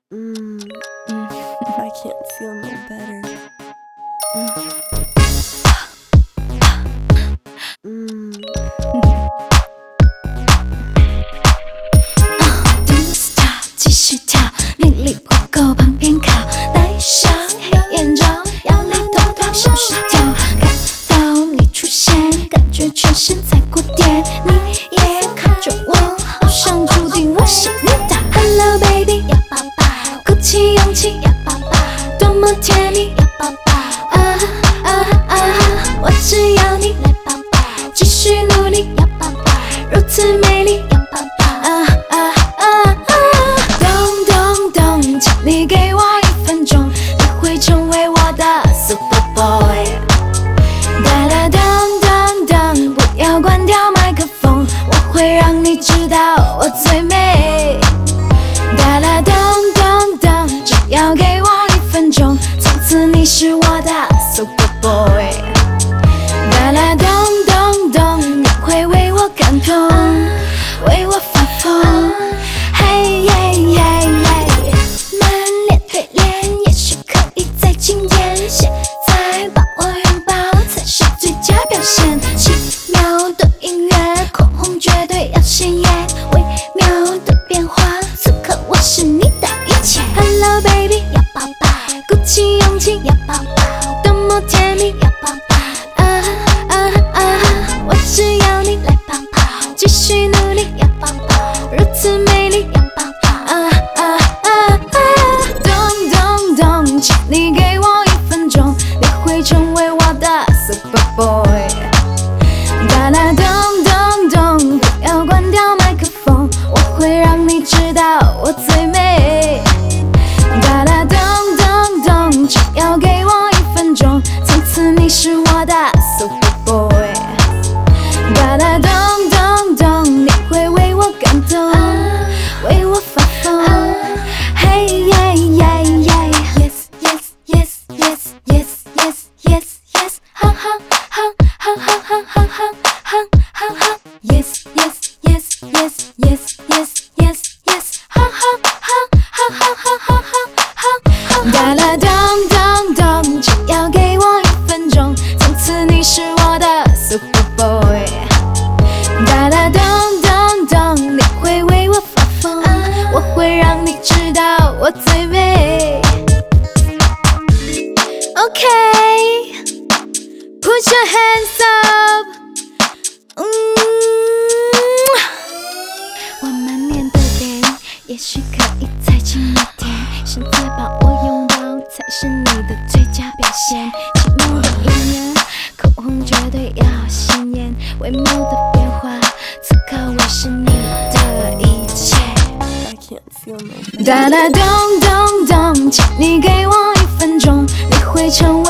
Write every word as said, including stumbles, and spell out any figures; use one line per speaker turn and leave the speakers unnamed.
Mm,
Mm.
I can't feel no better. Mm.
Don't stop， 继续跳，你离不够，旁边靠，戴上黑眼罩，要你偷偷小心跳。看到你出现，感觉全身在过电，你也看着我，好像注定我是你的。Hello baby， 要抱抱，鼓起勇气要抱抱，多么甜蜜要抱抱，啊啊啊！我只要你来抱抱，继续努力要抱抱，如此美丽要抱抱，啊啊啊啊！咚咚咚，请你给我一分钟，你会成为我的 Super Boy。哒哒咚咚咚，不要关掉麦克风，我会让你知道我最美。哒哒咚咚咚，只要给我一分钟，从此你是我的 Super Boy。哒哒咚咚咚，你会为我感动，为我发疯。嘿耶耶耶，满脸对脸，也许可以再经典，现在把我拥抱才是最佳表现。奇妙的音乐，口红绝对要鲜艳，微妙的变化，此刻我是你的一切。Hello baby， 要抱抱，鼓起勇气要抱抱，多么甜蜜要抱抱，啊啊啊！我只要你来抱抱，继续努力要抱抱，如此美丽要抱抱，啊啊啊啊！咚咚咚，请你给我一分钟，你会成为我的 Super Boy。哒哒咚咚咚，不要关掉麦克风，我会让你知道我最美。哒哒咚咚咚，只要给我一分钟，从此你是我的 Super Boy。哒哒咚咚咚，你会为我感动，为我发疯。嘿耶耶耶 ，Yes yes yes yes yes yes yes yes， 哈哈哈哈哈哈哈哈哈哈 ，Yes yes yes yes yes yes yes yes， 哈哈哈哈哈哈哈哈。哒啦咚咚咚，只要给我一分钟，从此你是我的 Super Boy。哒啦咚咚咚，你会为我发疯，我会让你知道我最美。Okay, put your hands up。嗯，我满脸的脸，也许可以再近一点，现在把我拥抱才是你的最佳表现。奇妙的音乐，口红绝对要鲜艳，微妙的变化，此刻我是你的一切。
I can't feel no better.
哒哒咚咚咚，请你给我一分钟，你会成为